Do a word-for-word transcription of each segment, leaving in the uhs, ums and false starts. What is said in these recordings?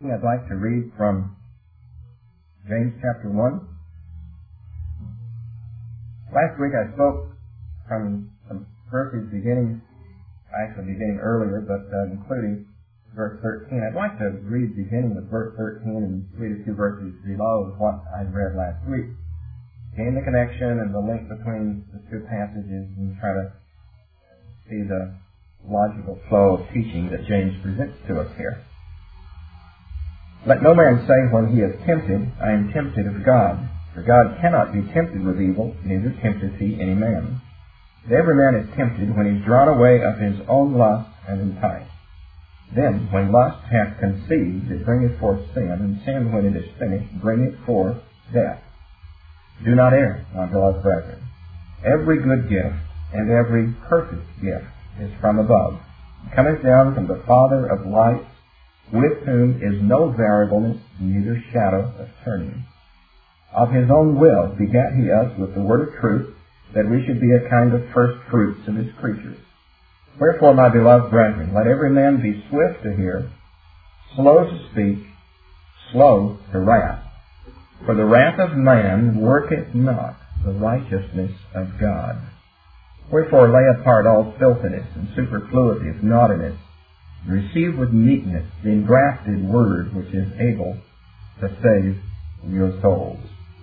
I'd like to read from James chapter one. Last week I spoke from some verses beginning, actually beginning earlier, but uh, including verse thirteen. I'd like to read beginning with verse thirteen and read a few verses below of what I read last week. Gain the connection and the link between the two passages and try to see the logical flow of teaching that James presents to us here. Let no man say when he is tempted, I am tempted of God. For God cannot be tempted with evil, neither tempteth he any man. But every man is tempted when he is drawn away of his own lust and enticed. Then, when lust hath conceived, it bringeth forth sin, and sin, when it is finished, bringeth forth death. Do not err, my beloved brethren. Every good gift and every perfect gift is from above, and cometh down from the Father of lights, with whom is no variableness, neither shadow of turning. Of his own will begat he us with the word of truth, that we should be a kind of first fruits of his creatures. Wherefore, my beloved brethren, let every man be swift to hear, slow to speak, slow to wrath. For the wrath of man worketh not the righteousness of God. Wherefore lay apart all filthiness and superfluity of naughtiness, and receive with meekness the engrafted word which is able to save your souls.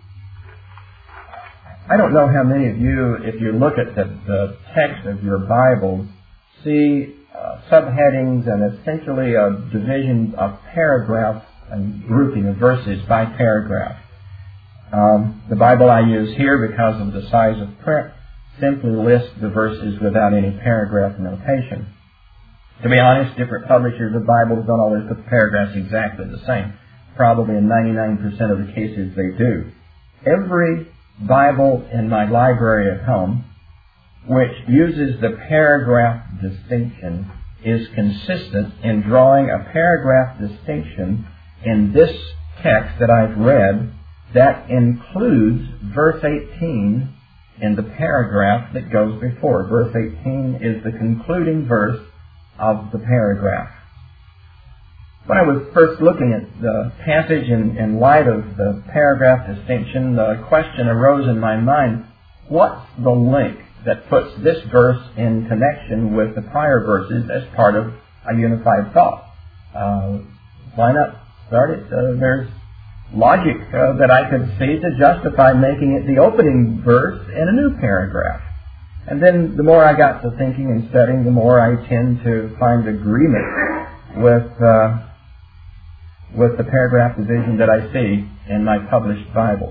I don't know how many of you, if you look at the, the text of your Bible, see uh, subheadings and essentially a division of paragraphs and grouping of verses by paragraph. Um, the Bible I use here, because of the size of print, simply lists the verses without any paragraph notation. To be honest, different publishers of Bibles don't always put the paragraphs exactly the same. Probably in ninety-nine percent of the cases they do. Every Bible in my library at home which uses the paragraph distinction is consistent in drawing a paragraph distinction in this text that I've read that includes verse eighteen in the paragraph that goes before. Verse eighteen is the concluding verse of the paragraph. When I was first looking at the passage in, in light of the paragraph distinction, the question arose in my mind, what's the link that puts this verse in connection with the prior verses as part of a unified thought? Uh, why not start it? Uh, there's logic uh, that I could see to justify making it the opening verse in a new paragraph. And then the more I got to thinking and studying, the more I tend to find agreement with uh, with the paragraph division that I see in my published Bible.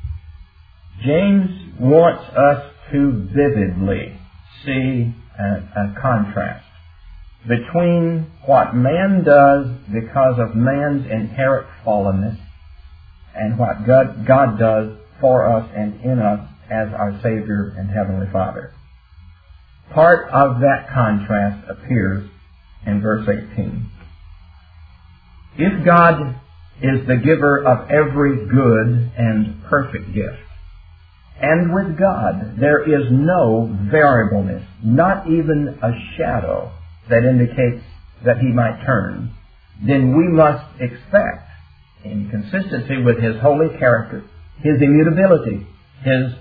James wants us to vividly see a, a contrast between what man does because of man's inherent fallenness and what God, God does for us and in us as our Savior and Heavenly Father. Part of that contrast appears in verse eighteen. If God is the giver of every good and perfect gift, and with God there is no variableness, not even a shadow that indicates that He might turn, then we must expect, in consistency with His holy character, His immutability, His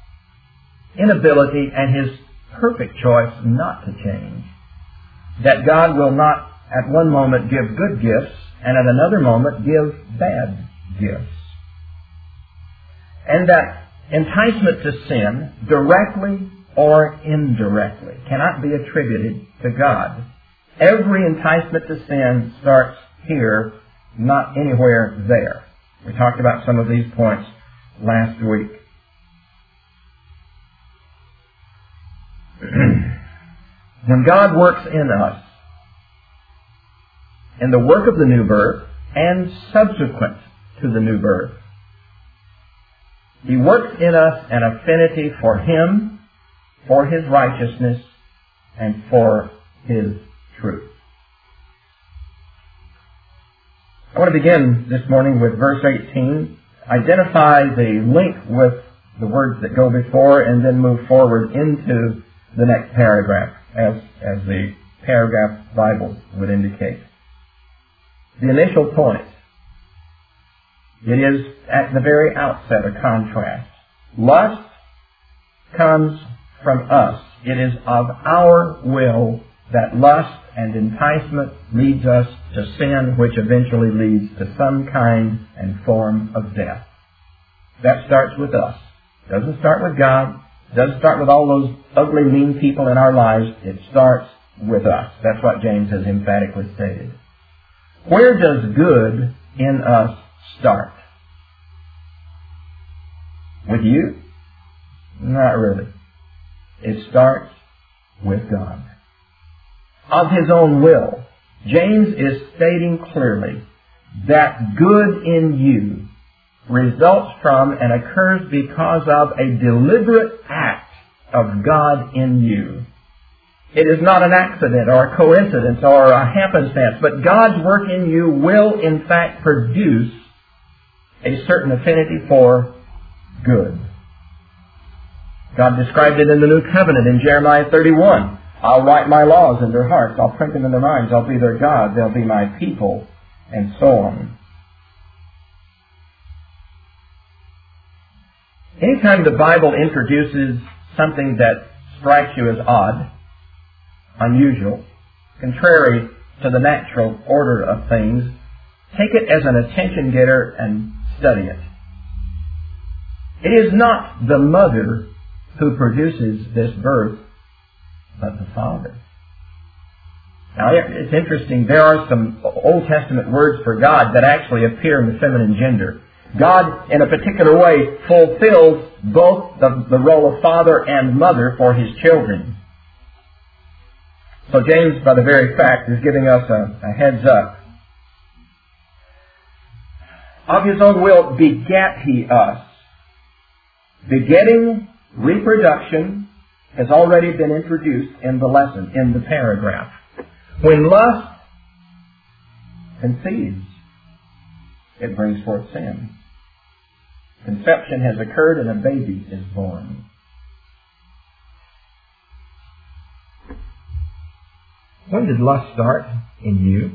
inability, and His perfect choice not to change, that God will not at one moment give good gifts and at another moment give bad gifts. And that enticement to sin, directly or indirectly, cannot be attributed to God. Every enticement to sin starts here, not anywhere there. We talked about some of these points last week. When God works in us, in the work of the new birth and subsequent to the new birth, He works in us an affinity for Him, for His righteousness, and for His truth. I want to begin this morning with verse eighteen, identify the link with the words that go before, and then move forward into the next paragraph, as, as the paragraph Bible would indicate. the initial point. It is at the very outset a contrast. Lust comes from us. It is of our will that lust and enticement leads us to sin, which eventually leads to some kind and form of death. That starts with us. It doesn't start with God. It doesn't start with all those ugly, mean people in our lives. It starts with us. That's what James has emphatically stated. Where does good in us start? With you? Not really. It starts with God. Of His own will, James is stating clearly that good in you results from and occurs because of a deliberate act of God in you. It is not an accident or a coincidence or a happenstance, but God's work in you will in fact produce a certain affinity for good. God described it in the New Covenant in Jeremiah thirty-one. I'll write my laws in their hearts. I'll print them in their minds. I'll be their God. They'll be my people. And so on. Anytime the Bible introduces something that strikes you as odd, unusual, contrary to the natural order of things, take it as an attention getter and study it. It is not the mother who produces this birth, but the Father. Now, it's interesting. There are some Old Testament words for God that actually appear in the feminine gender. God, in a particular way, fulfills both the, the role of father and mother for His children. So James, by the very fact, is giving us a, a heads up. Of His own will begat He us. Begetting, reproduction, has already been introduced in the lesson, in the paragraph. When lust conceives, it brings forth sin. Conception has occurred and a baby is born. When did lust start in you?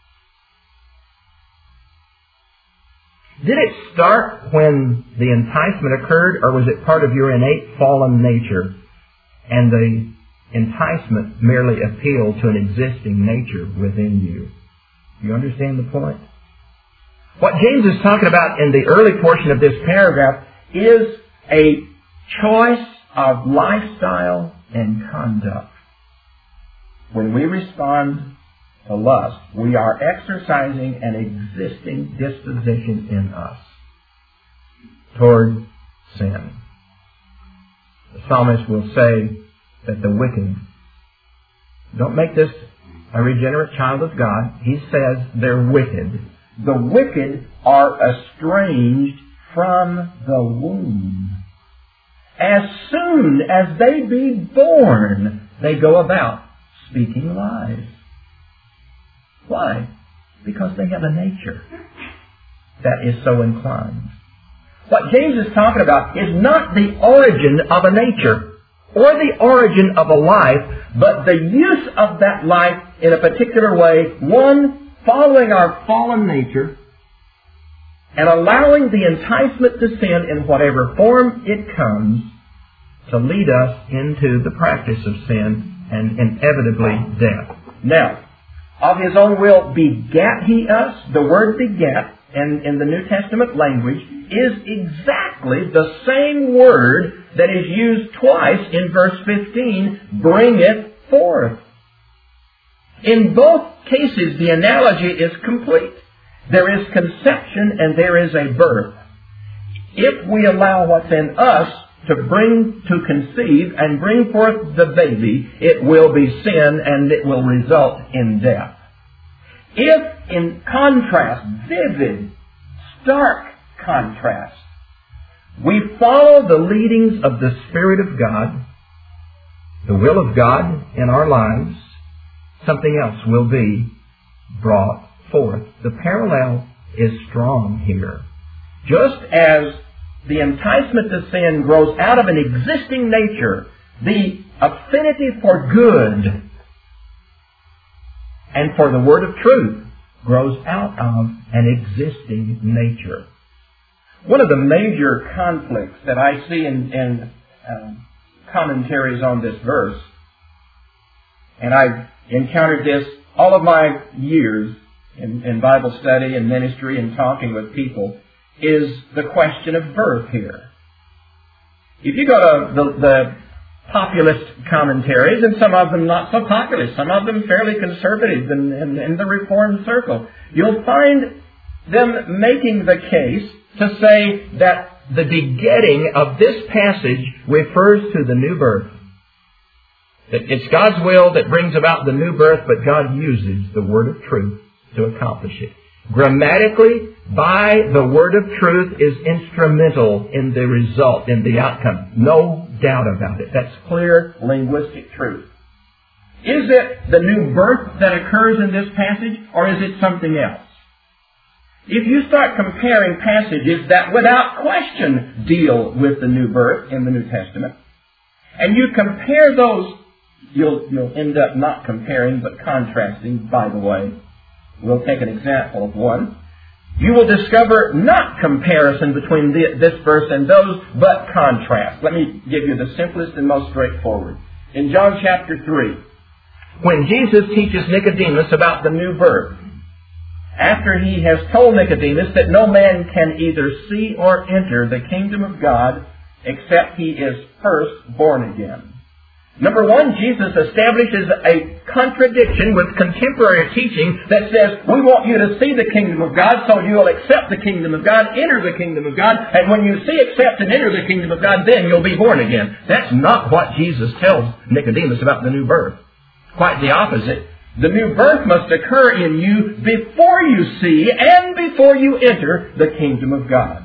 Did it start when the enticement occurred, or was it part of your innate fallen nature, and the enticement merely appealed to an existing nature within you? You understand the point? What James is talking about in the early portion of this paragraph is a choice of lifestyle and conduct. When we respond to lust, we are exercising an existing disposition in us toward sin. The psalmist will say that the wicked, don't make this a regenerate child of God. He says they're wicked. The wicked are estranged from the womb. As soon as they be born, they go about speaking lies. Why? Because they have a nature that is so inclined. What James is talking about is not the origin of a nature or the origin of a life, but the use of that life in a particular way, one, following our fallen nature and allowing the enticement to sin in whatever form it comes to lead us into the practice of sin and inevitably death. Now, of His own will begat He us. The word begat in, in the New Testament language is exactly the same word that is used twice in verse fifteen, bring it forth. In both cases, the analogy is complete. There is conception and there is a birth. If we allow what's in us to bring, to conceive and bring forth the baby, it will be sin and it will result in death. If, in contrast, vivid, stark contrast, we follow the leadings of the Spirit of God, the will of God in our lives, something else will be brought forth. The parallel is strong here. Just as the enticement to sin grows out of an existing nature, the affinity for good and for the word of truth grows out of an existing nature. One of the major conflicts that I see in, in uh, commentaries on this verse, and I've encountered this all of my years in, in Bible study and ministry and talking with people, is the question of birth here. If you go to the, the populist commentaries, and some of them not so populist, some of them fairly conservative in, in, in the Reformed circle, you'll find them making the case to say that the begetting of this passage refers to the new birth. That it's God's will that brings about the new birth, but God uses the word of truth to accomplish it. Grammatically, by the word of truth is instrumental in the result, in the outcome. No doubt about it. That's clear linguistic truth. Is it the new birth that occurs in this passage, or is it something else? If you start comparing passages that without question deal with the new birth in the New Testament, and you compare those, you'll, you'll end up not comparing but contrasting, by the way. We'll take an example of one. You will discover not comparison between the, this verse and those, but contrast. Let me give you the simplest and most straightforward. In John chapter three, when Jesus teaches Nicodemus about the new birth, after he has told Nicodemus that no man can either see or enter the kingdom of God except he is first born again. Number one, Jesus establishes a contradiction with contemporary teaching that says, we want you to see the kingdom of God, so you will accept the kingdom of God, enter the kingdom of God, and when you see, accept, and enter the kingdom of God, then you'll be born again. That's not what Jesus tells Nicodemus about the new birth. Quite the opposite. The new birth must occur in you before you see and before you enter the kingdom of God.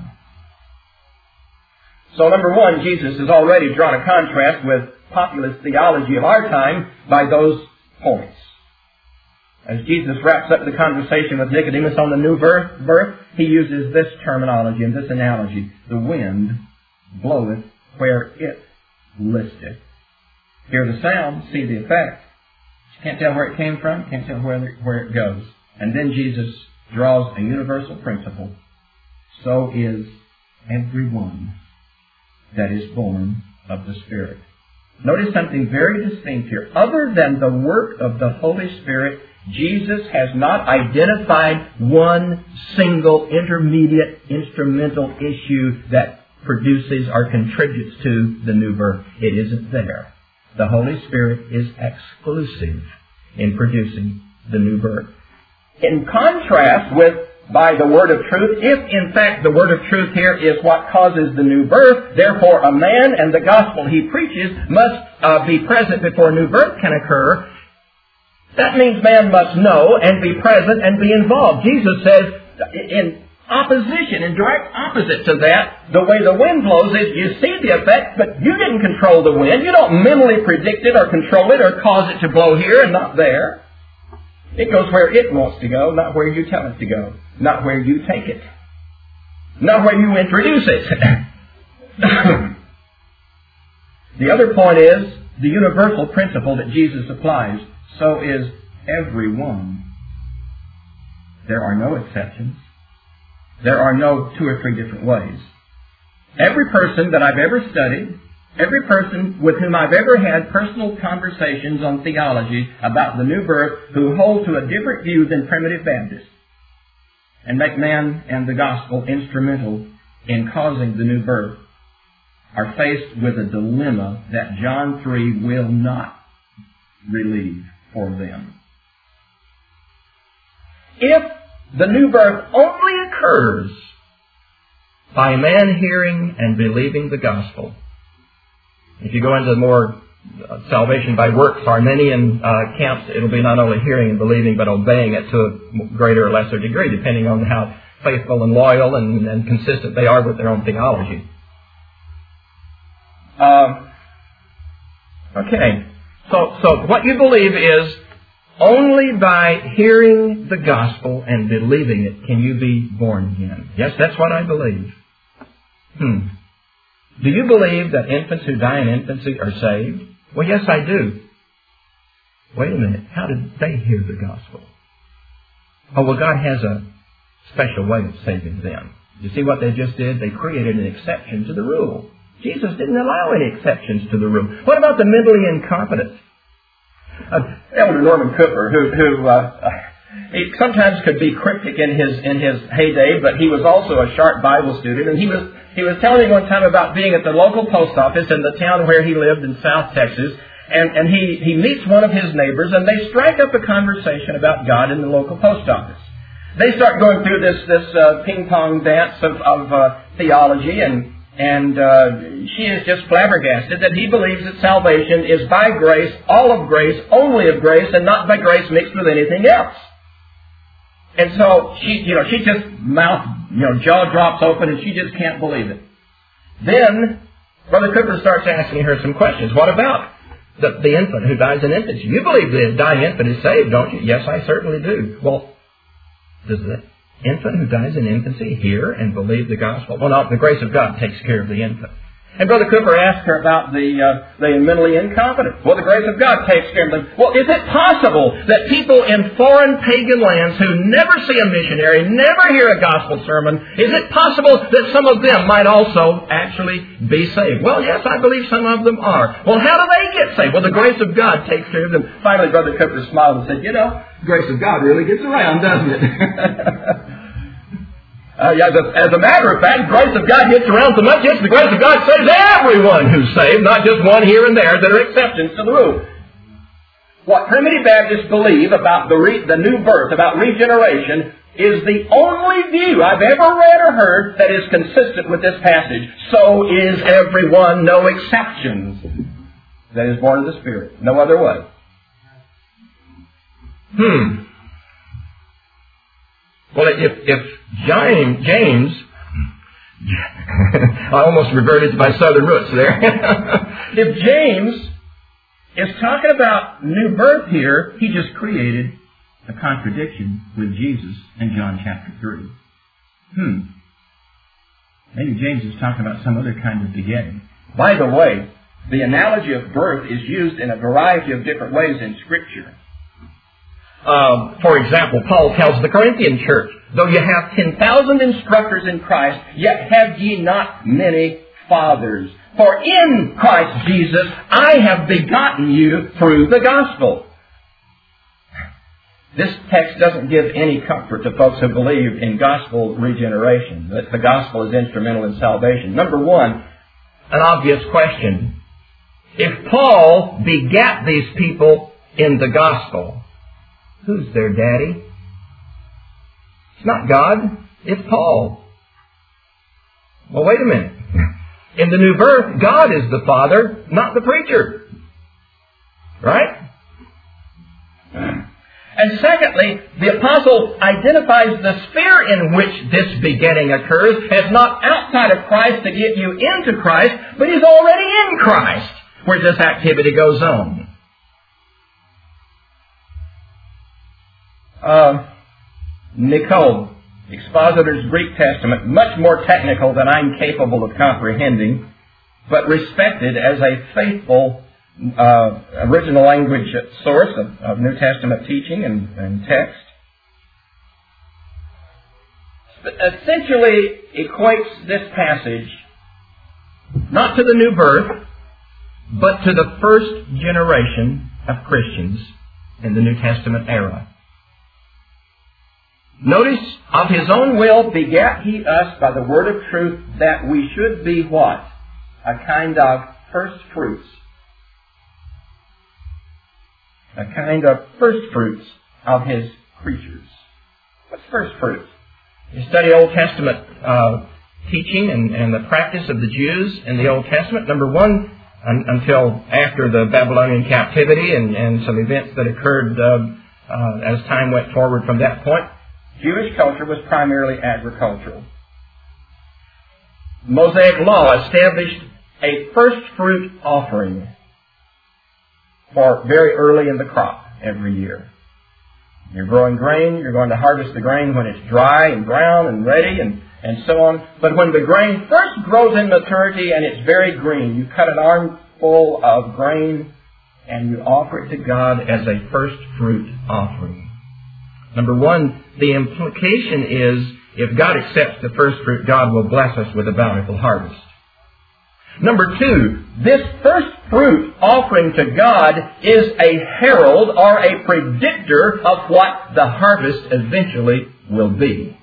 So number one, Jesus has already drawn a contrast with populist theology of our time by those points. As Jesus wraps up the conversation with Nicodemus on the new birth, birth, he uses this terminology and this analogy. The wind bloweth where it listeth. Hear the sound, see the effect. Can't tell where it came from, can't tell where, where it goes. And then Jesus draws a universal principle. So is everyone that is born of the Spirit. Notice something very distinct here. Other than the work of the Holy Spirit, Jesus has not identified one single intermediate instrumental issue that produces or contributes to the new birth. It isn't there. The Holy Spirit is exclusive in producing the new birth. In contrast with by the word of truth, if in fact the word of truth here is what causes the new birth, therefore a man and the gospel he preaches must uh, be present before new birth can occur, that means man must know and be present and be involved. Jesus says in opposition, in direct opposite to that, the way the wind blows is you see the effect, but you didn't control the wind. You don't mentally predict it or control it or cause it to blow here and not there. It goes where it wants to go, not where you tell it to go. Not where you take it. Not where you introduce it. The other point is the universal principle that Jesus applies. So is everyone. There are no exceptions. There are no two or three different ways. Every person that I've ever studied, every person with whom I've ever had personal conversations on theology about the new birth who hold to a different view than primitive Baptists and make man and the gospel instrumental in causing the new birth are faced with a dilemma that John three will not relieve for them. If the new birth only occurs by man hearing and believing the gospel, if you go into more uh, salvation by works, Arminian uh, camps, it'll be not only hearing and believing, but obeying it to a greater or lesser degree, depending on how faithful and loyal and, and consistent they are with their own theology. Uh, okay, so so what you believe is only by hearing the gospel and believing it can you be born again. Yes, that's what I believe. Hmm. Do you believe that infants who die in infancy are saved? Well, yes, I do. Wait a minute. How did they hear the gospel? Oh, well, God has a special way of saving them. You see what they just did? They created an exception to the rule. Jesus didn't allow any exceptions to the rule. What about the mentally incompetent? Uh, Elder Norman Cooper, who, who uh, he sometimes could be cryptic in his in his heyday, but he was also a sharp Bible student, and he was he was telling me one time about being at the local post office in the town where he lived in South Texas, and, and he, he meets one of his neighbors, and they strike up a conversation about God in the local post office. They start going through this this uh, ping-pong dance of, of uh, theology, and and uh, she is just flabbergasted that he believes that salvation is by grace, all of grace, only of grace, and not by grace mixed with anything else. And so she, you know, she just mouth, you know, jaw drops open, and she just can't believe it. Then Brother Cooper starts asking her some questions. What about the, the infant who dies in infancy? You believe the dying infant is saved, don't you? Yes, I certainly do. Well, does the infant who dies in infancy hear and believe the gospel? Well, no, the grace of God takes care of the infant. And Brother Cooper asked her about the uh, the mentally incompetent. Well, the grace of God takes care of them. Well, is it possible that people in foreign pagan lands who never see a missionary, never hear a gospel sermon, is it possible that some of them might also actually be saved? Well, yes, I believe some of them are. Well, how do they get saved? Well, the grace of God takes care of them. Finally, Brother Cooper smiled and said, you know, the grace of God really gets around, doesn't it? Uh, yeah, as, a, as a matter of fact, the grace of God gets around so much, yes, the grace of God saves everyone who's saved, not just one here and there that are exceptions to the rule. What primitive Baptists believe about the, re, the new birth, about regeneration, is the only view I've ever read or heard that is consistent with this passage. So is everyone, no exceptions, that is born of the Spirit. No other way. Hmm. Well, if, if James, James I almost reverted to my southern roots there. If James is talking about new birth here, he just created a contradiction with Jesus in John chapter three. Hmm. Maybe James is talking about some other kind of begetting. By the way, the analogy of birth is used in a variety of different ways in Scripture. Um, for example, Paul tells the Corinthian church, though you have ten thousand instructors in Christ, yet have ye not many fathers. For in Christ Jesus I have begotten you through the gospel. This text doesn't give any comfort to folks who believe in gospel regeneration, that the gospel is instrumental in salvation. Number one, an obvious question. If Paul begat these people in the gospel, who's their daddy? It's not God. It's Paul. Well, wait a minute. In the new birth, God is the father, not the preacher. Right? And secondly, the apostle identifies the sphere in which this begetting occurs as not outside of Christ to get you into Christ, but is already in Christ where this activity goes on. Uh, Nicole, Expositor's Greek Testament, much more technical than I'm capable of comprehending, but respected as a faithful uh, original language source of, of New Testament teaching and, and text, essentially equates this passage not to the new birth, but to the first generation of Christians in the New Testament era. Notice, of His own will begat He us by the word of truth, that we should be what? A kind of first fruits. A kind of first fruits of His creatures. What's first fruits? You study Old Testament uh, teaching and, and the practice of the Jews in the Old Testament. Number one, un, until after the Babylonian captivity and, and some events that occurred uh, uh, as time went forward from that point, Jewish culture was primarily agricultural. Mosaic law established a first fruit offering for very early in the crop every year. You're growing grain, you're going to harvest the grain when it's dry and brown and ready and, and so on. But when the grain first grows in maturity and it's very green, you cut an armful of grain and you offer it to God as a first fruit offering. Number one, the implication is if God accepts the first fruit, God will bless us with a bountiful harvest. Number two, this first fruit offering to God is a herald or a predictor of what the harvest eventually will be.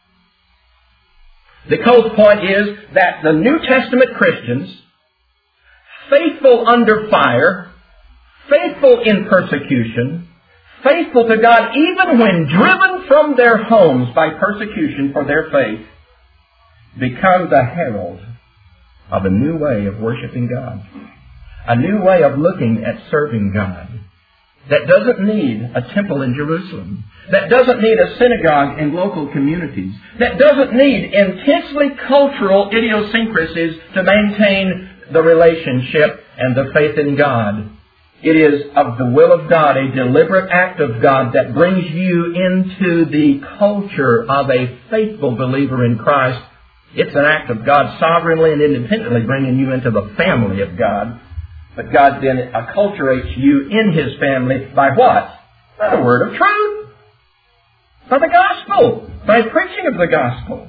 The close point is that the New Testament Christians, faithful under fire, faithful in persecution, faithful to God even when driven from their homes by persecution for their faith, becomes a herald of a new way of worshiping God. A new way of looking at serving God. That doesn't need a temple in Jerusalem. That doesn't need a synagogue in local communities. That doesn't need intensely cultural idiosyncrasies to maintain the relationship and the faith in God. It is of the will of God, a deliberate act of God that brings you into the culture of a faithful believer in Christ. It's an act of God sovereignly and independently bringing you into the family of God. But God then acculturates you in His family by what? By the word of truth. By the gospel. By preaching of the gospel.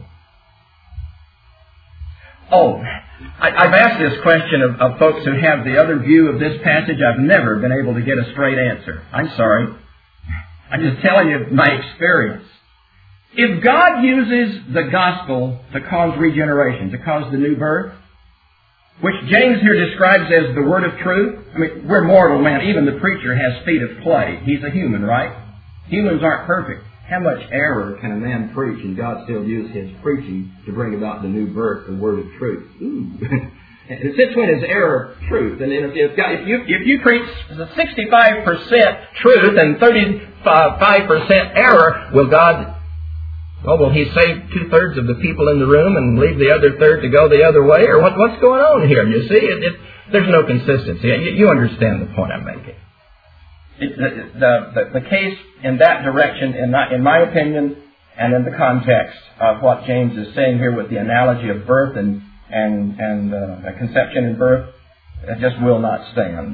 Oh, I, I've asked this question of, of folks who have the other view of this passage. I've never been able to get a straight answer. I'm sorry. I'm just telling you my experience. If God uses the gospel to cause regeneration, to cause the new birth, which James here describes as the word of truth, I mean, we're mortal men. Even the preacher has feet of clay. He's a human, right? Humans aren't perfect. How much error can a man preach and God still use his preaching to bring about the new birth, the word of truth? Ooh. And since when is error truth? And if, if, God, if you if you preach sixty-five percent truth and thirty-five percent error, will God... Oh, will He save two-thirds of the people in the room and leave the other third to go the other way? Or what, what's going on here? You see, it, it, there's no consistency. You, you understand the point I'm making. It, the, the, the case in that direction, in my, in my opinion, and in the context of what James is saying here with the analogy of birth and, and, and uh, conception and birth, it just will not stand.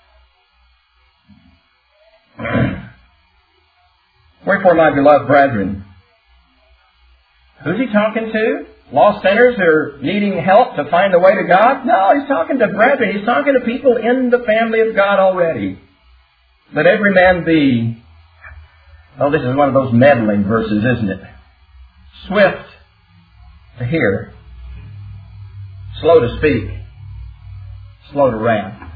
Wherefore, my beloved brethren, who's he talking to? Lost sinners who are needing help to find the way to God? No, he's talking to brethren. He's talking to people in the family of God already. Let every man be... Oh, this is one of those meddling verses, isn't it? Swift to hear. Slow to speak. Slow to wrath.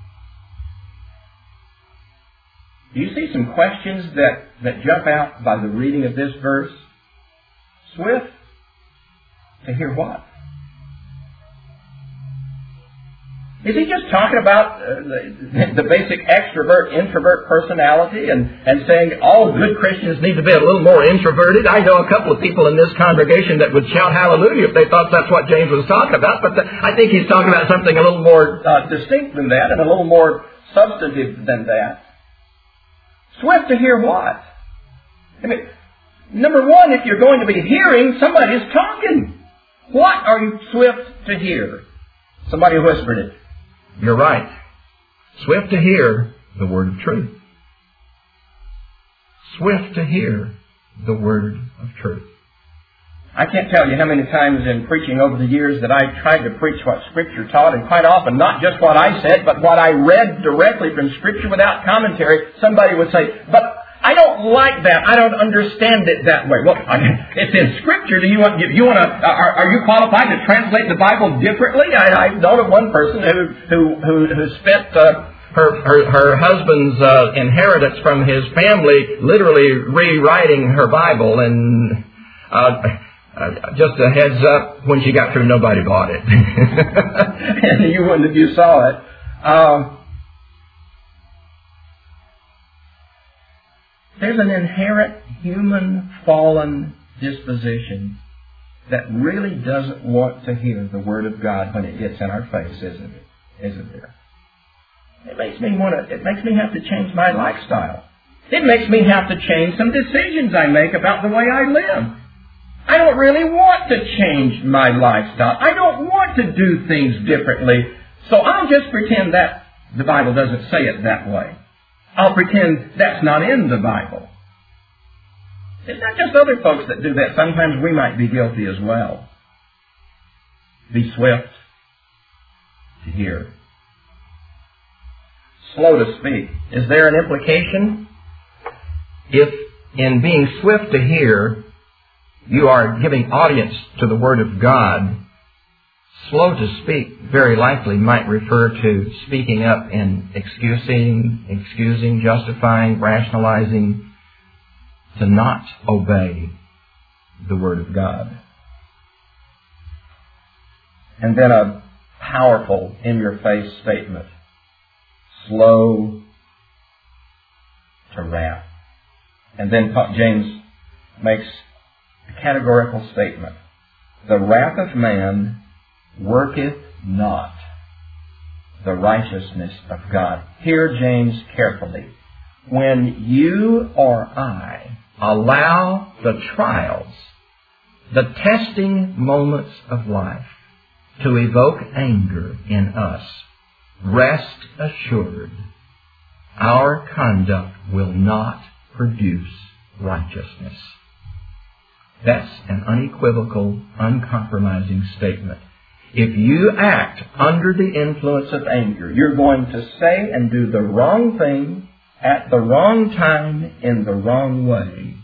Do you see some questions that, that jump out by the reading of this verse? Swift to hear what? Is he just talking about uh, the, the basic extrovert-introvert personality and, and saying all good Christians need to be a little more introverted? I know a couple of people in this congregation that would shout hallelujah if they thought that's what James was talking about, but the, I think he's talking about something a little more uh, distinct than that and a little more substantive than that. Swift to hear what? I mean, number one, if you're going to be hearing, somebody's talking. What are you swift to hear? Somebody whispered it. You're right. Swift to hear the word of truth. Swift to hear the word of truth. I can't tell you how many times in preaching over the years that I tried to preach what Scripture taught, and quite often not just what I said, but what I read directly from Scripture without commentary. Somebody would say, but I don't like that. I don't understand it that way. Well, I mean, it's in Scripture. Do you want? You want to? Are, are you qualified to translate the Bible differently? I, I know of one person who who who, who spent uh, her, her her husband's uh, inheritance from his family literally rewriting her Bible, and uh, uh, just a heads up, when she got through, nobody bought it, and you wouldn't if you saw it. Um, There's an inherent human fallen disposition that really doesn't want to hear the Word of God when it gets in our face, isn't it? Isn't there? It makes me want to, it makes me have to change my lifestyle. It makes me have to change some decisions I make about the way I live. I don't really want to change my lifestyle. I don't want to do things differently. So I'll just pretend that the Bible doesn't say it that way. I'll pretend that's not in the Bible. It's not just other folks that do that. Sometimes we might be guilty as well. Be swift to hear. Slow to speak. Is there an implication? If in being swift to hear, you are giving audience to the Word of God, slow to speak very likely might refer to speaking up and excusing, excusing, justifying, rationalizing, to not obey the Word of God. And then a powerful, in-your-face statement. Slow to wrath. And then James makes a categorical statement. The wrath of man worketh not the righteousness of God. Hear James carefully. When you or I allow the trials, the testing moments of life to evoke anger in us, rest assured, our conduct will not produce righteousness. That's an unequivocal, uncompromising statement. If you act under the influence of anger, you're going to say and do the wrong thing at the wrong time in the wrong way.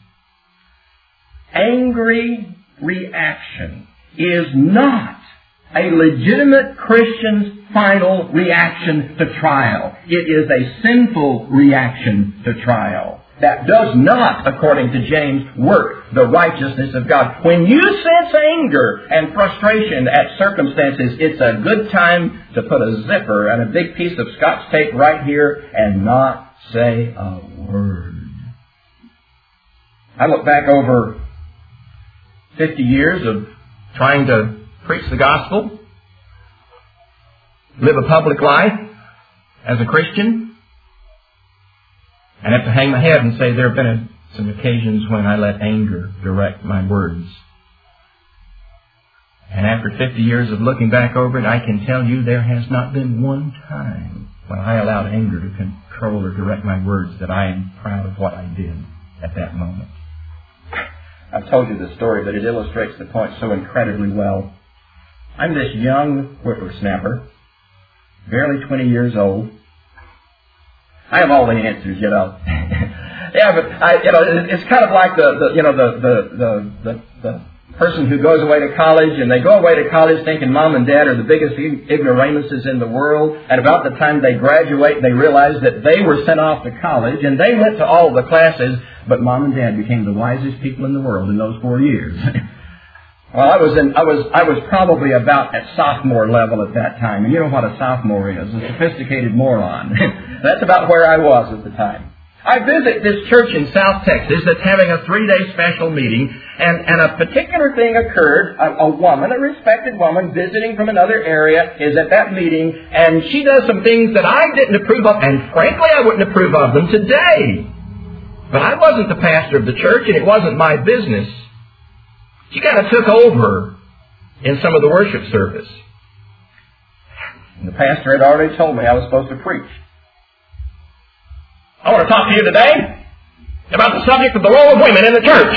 Angry reaction is not a legitimate Christian's final reaction to trial. It is a sinful reaction to trial. That does not, according to James, work the righteousness of God. When you sense anger and frustration at circumstances, it's a good time to put a zipper and a big piece of Scotch tape right here and not say a word. I look back over fifty years of trying to preach the gospel, live a public life as a Christian, and have to hang my head and say there have been some occasions when I let anger direct my words. And after fifty years of looking back over it, I can tell you there has not been one time when I allowed anger to control or direct my words that I am proud of what I did at that moment. I've told you the story, but it illustrates the point so incredibly well. I'm this young whippersnapper, barely twenty years old. I have all the answers, you know. yeah, but I, you know, it's kind of like the, the you know, the, the, the, the, the person who goes away to college, and they go away to college thinking mom and dad are the biggest ignoramuses in the world, and about the time they graduate, they realize that they were sent off to college, and they went to all the classes, but mom and dad became the wisest people in the world in those four years. Well, I was in, I was, I was probably about at sophomore level at that time. And you know what a sophomore is, a sophisticated moron. That's about where I was at the time. I visit this church in South Texas that's having a three-day special meeting, and, and a particular thing occurred. A, a woman, a respected woman, visiting from another area, is at that meeting, and she does some things that I didn't approve of, and frankly, I wouldn't approve of them today. But I wasn't the pastor of the church, and it wasn't my business. She kind of took over in some of the worship service. And the pastor had already told me I was supposed to preach. I want to talk to you today about the subject of the role of women in the church.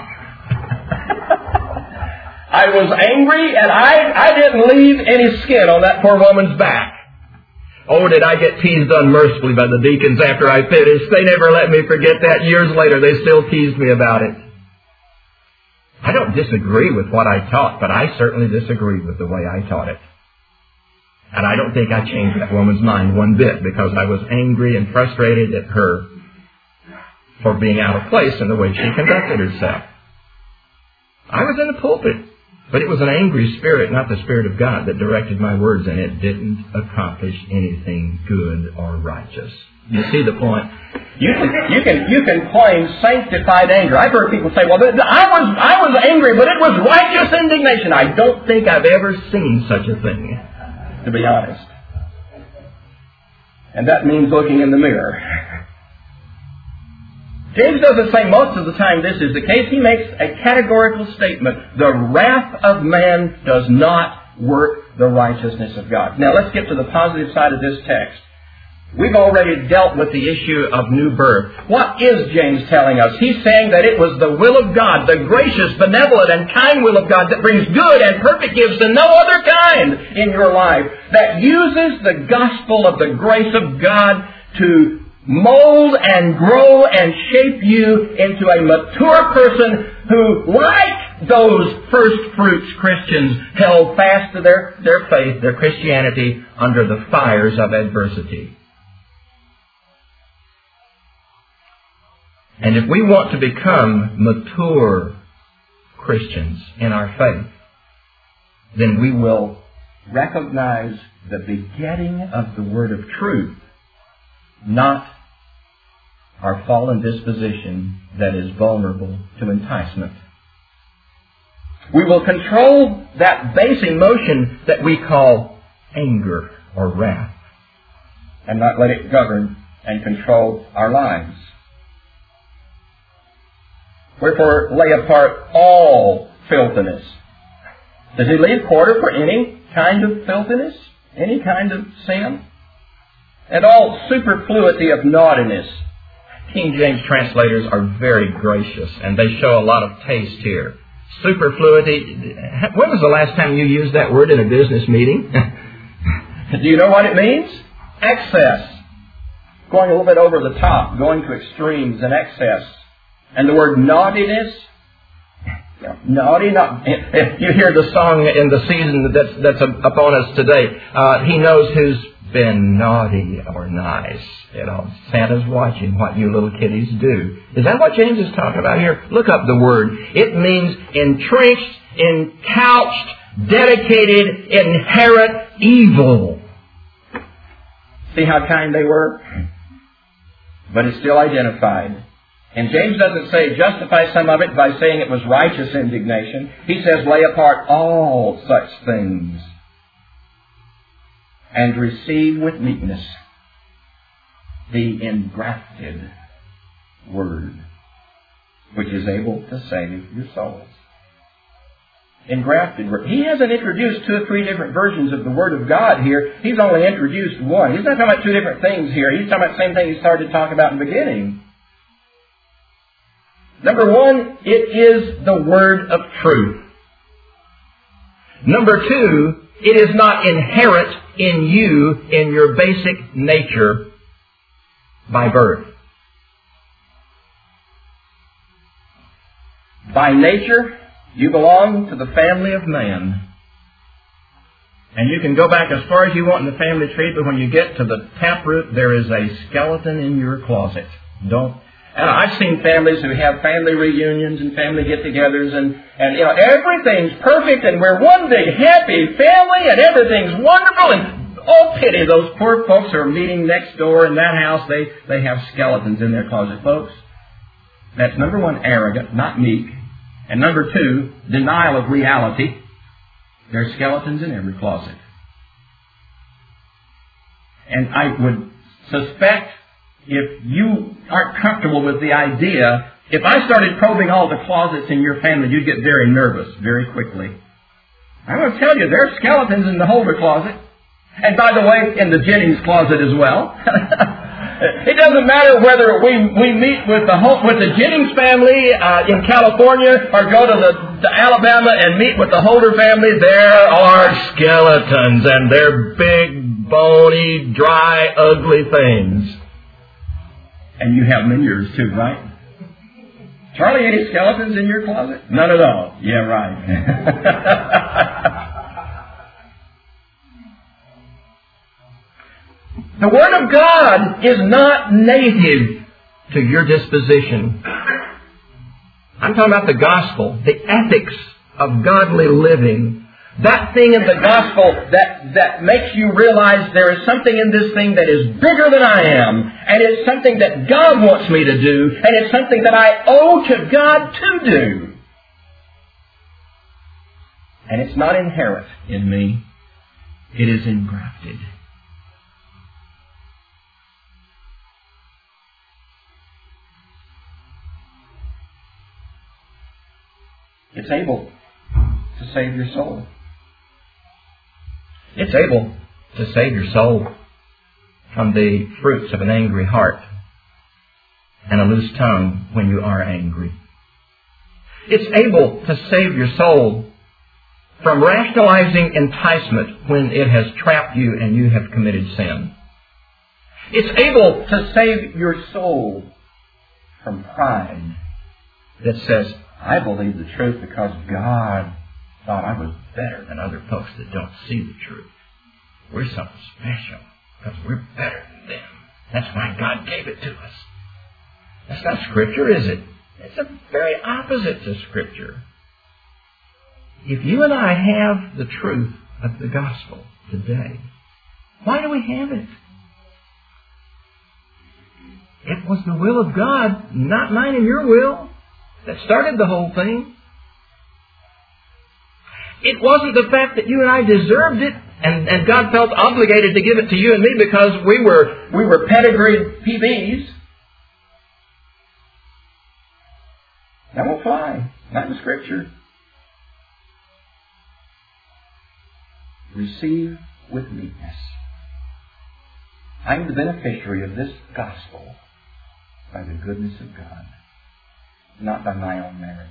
I was angry, and I, I didn't leave any skin on that poor woman's back. Oh, did I get teased unmercifully by the deacons after I finished. They never let me forget that. Years later, they still teased me about it. I don't disagree with what I taught, but I certainly disagreed with the way I taught it. And I don't think I changed that woman's mind one bit because I was angry and frustrated at her for being out of place in the way she conducted herself. I was in the pulpit, but it was an angry spirit, not the Spirit of God, that directed my words, and it didn't accomplish anything good or righteous. You see the point? You can, you can, you can claim sanctified anger. I've heard people say, well, I was, I was angry, but it was righteous indignation. I don't think I've ever seen such a thing, to be honest. And that means looking in the mirror. James doesn't say most of the time this is the case. He makes a categorical statement. The wrath of man does not work the righteousness of God. Now let's get to the positive side of this text. We've already dealt with the issue of new birth. What is James telling us? He's saying that it was the will of God, the gracious, benevolent, and kind will of God that brings good and perfect gifts and no other kind in your life, that uses the gospel of the grace of God to mold and grow and shape you into a mature person who, like those first fruits Christians, held fast to their, their faith, their Christianity, under the fires of adversity. And if we want to become mature Christians in our faith, then we will recognize the begetting of the word of truth, not our fallen disposition that is vulnerable to enticement. We will control that base emotion that we call anger or wrath, and not let it govern and control our lives. Wherefore, lay apart all filthiness. Does he leave quarter for any kind of filthiness? Any kind of sin? And all superfluity of naughtiness. King James translators are very gracious, and they show a lot of taste here. Superfluity. When was the last time you used that word in a business meeting? Do you know what it means? Excess. Going a little bit over the top, going to extremes and excess. And the word naughtiness, naughty, not, if you hear the song in the season that's, that's upon us today, uh, he knows who's been naughty or nice. You know, Santa's watching what you little kiddies do. Is that what James is talking about here? Look up the word. It means entrenched, encouched, dedicated, inherent evil. See how kind they were? But it's still identified. And James doesn't say justify some of it by saying it was righteous indignation. He says lay apart all such things and receive with meekness the engrafted word, which is able to save your souls. Engrafted word. He hasn't introduced two or three different versions of the Word of God here. He's only introduced one. He's not talking about two different things here. He's talking about the same thing he started to talk about in the beginning. Number one, it is the word of truth. Number two, it is not inherent in you in your basic nature by birth. By nature, you belong to the family of man. And you can go back as far as you want in the family tree, but when you get to the taproot, there is a skeleton in your closet. Don't And I've seen families who have family reunions and family get-togethers, and, and you know, everything's perfect, and we're one big happy family, and everything's wonderful, and oh, pity those poor folks who are meeting next door in that house. They, they have skeletons in their closet, folks. That's number one, arrogant, not meek. And number two, denial of reality. There are skeletons in every closet. And I would suspect, if you aren't comfortable with the idea, if I started probing all the closets in your family, you'd get very nervous very quickly. I'm going to tell you, there are skeletons in the Holder closet. And by the way, in the Jennings closet as well. It doesn't matter whether we, we meet with the with the Jennings family uh, in California or go to, the, to Alabama and meet with the Holder family. There are skeletons, and they're big, bony, dry, ugly things. And you have them in yours too, right? Charlie, any skeletons in your closet? None at all. Yeah, right. The Word of God is not native to your disposition. I'm talking about the gospel, the ethics of godly living. That thing in the gospel that, that makes you realize there is something in this thing that is bigger than I am. And it's something that God wants me to do. And it's something that I owe to God to do. And it's not inherent in me. It is engrafted. It's able to save your soul. It's able to save your soul. from the fruits of an angry heart and a loose tongue when you are angry. It's able to save your soul from rationalizing enticement when it has trapped you and you have committed sin. It's able to save your soul from pride that says, I believe the truth because God thought I was better than other folks that don't see the truth. We're something special because we're better than them. That's why God gave it to us. That's not Scripture, is it? It's the very opposite to Scripture. If you and I have the truth of the gospel today, why do we have it? It was the will of God, not mine and your will, that started the whole thing. It wasn't the fact that you and I deserved it, and, and God felt obligated to give it to you and me because we were we were pedigreed P Bs. That won't fly. Not in Scripture. Receive with meekness. I am the beneficiary of this gospel by the goodness of God, not by my own merit.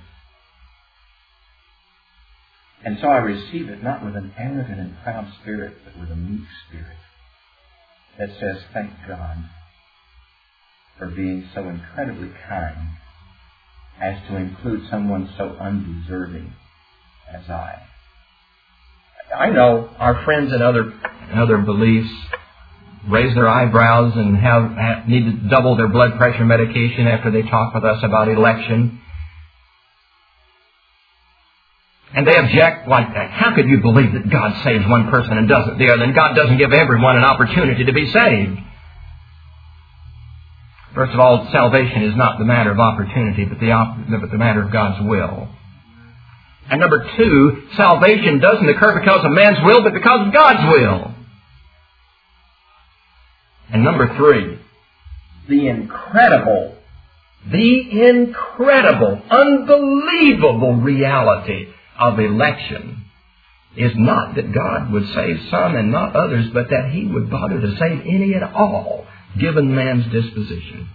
And so I receive it not with an arrogant and proud spirit, but with a meek spirit that says, thank God for being so incredibly kind as to include someone so undeserving as I. I know our friends in other in other beliefs raise their eyebrows and have, have need to double their blood pressure medication after they talk with us about election. And they object like that. How could you believe that God saves one person and doesn't the other? And God doesn't give everyone an opportunity to be saved. First of all, salvation is not the matter of opportunity, but the, op- but the matter of God's will. And number two, salvation doesn't occur because of man's will, but because of God's will. And number three, the incredible, the incredible, unbelievable reality of election is not that God would save some and not others, but that He would bother to save any and all, given man's disposition.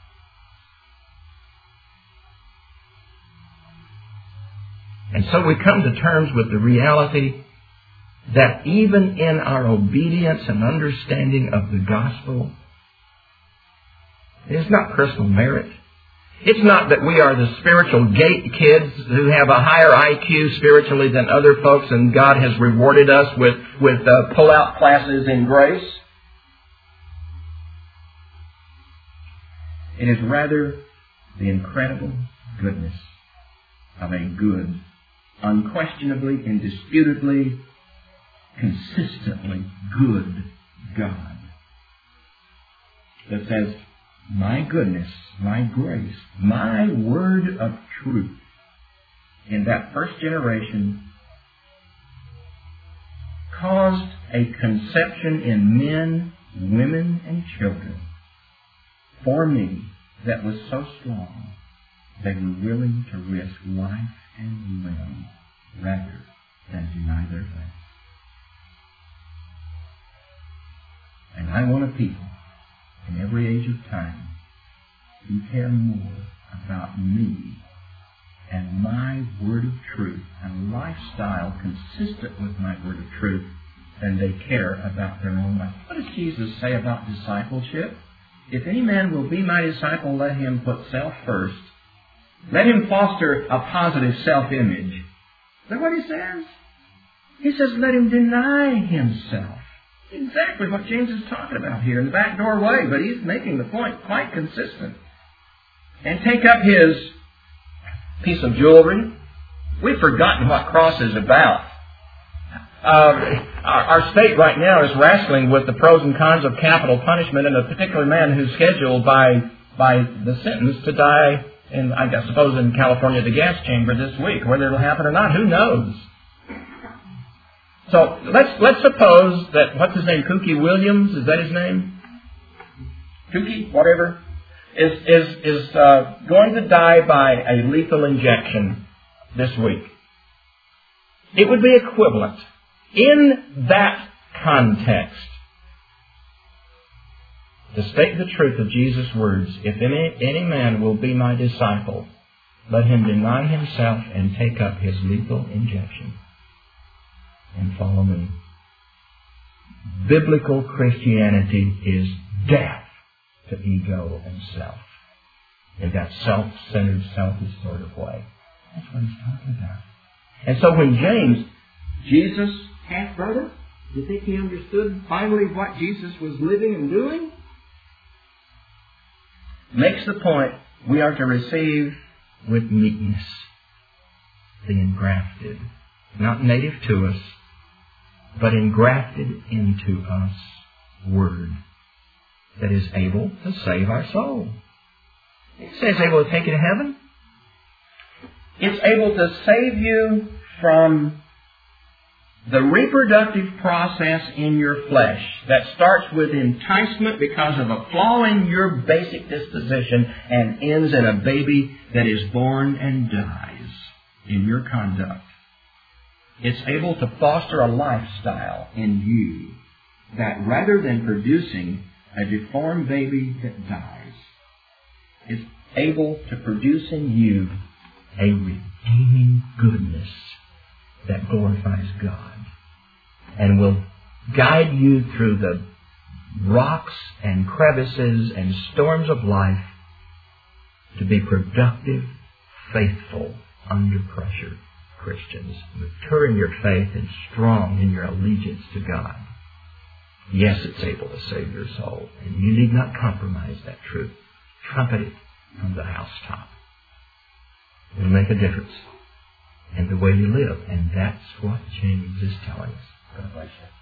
And so we come to terms with the reality that even in our obedience and understanding of the gospel, it is not personal merit. It's not that we are the spiritual gate kids who have a higher I Q spiritually than other folks and God has rewarded us with, with uh, pull-out classes in grace. It is rather the incredible goodness of a good, unquestionably, indisputably, consistently good God that says, my goodness, my grace, my word of truth in that first generation caused a conception in men, women, and children for me that was so strong they were willing to risk life and limb rather than deny their faith. And I want a people in every age of time who care more about me and my word of truth and lifestyle consistent with my word of truth than they care about their own life. What does Jesus say about discipleship? If any man will be my disciple, let him put self first. Let him foster a positive self-image. Is that what he says? He says, let him deny himself. Exactly what James is talking about here in the back door way, but he's making the point quite consistent. And take up his piece of jewelry. We've forgotten what cross is about. Uh, our, our state right now is wrestling with the pros and cons of capital punishment and a particular man who's scheduled by by the sentence to die in, I guess, suppose in California, the gas chamber this week. Whether it'll happen or not, who knows? So let's let's suppose that, what's his name, Kooky Williams, is that his name? Kooky, whatever, is is is uh, going to die by a lethal injection this week. It would be equivalent in that context to state the truth of Jesus' words, if any, any man will be my disciple, let him deny himself and take up his lethal injection and follow me. Biblical Christianity is death to ego and self, in that self-centered, selfish sort of way. That's what he's talking about. And so when James, Jesus' half-brother, do you think he understood finally what Jesus was living and doing? Makes the point, we are to receive with meekness the engrafted, not native to us, but engrafted into us Word that is able to save our soul. It says able to take you to heaven. It's able to save you from the reproductive process in your flesh that starts with enticement because of a flaw in your basic disposition and ends in a baby that is born and dies in your conduct. It's able to foster a lifestyle in you that rather than producing a deformed baby that dies, is able to produce in you a redeeming goodness that glorifies God and will guide you through the rocks and crevices and storms of life to be productive, faithful, under pressure Christians, mature in your faith and strong in your allegiance to God. Yes, it's able to save your soul, and you need not compromise that truth. Trumpet it from the housetop. It'll make a difference in the way you live, and that's what James is telling us. God bless you.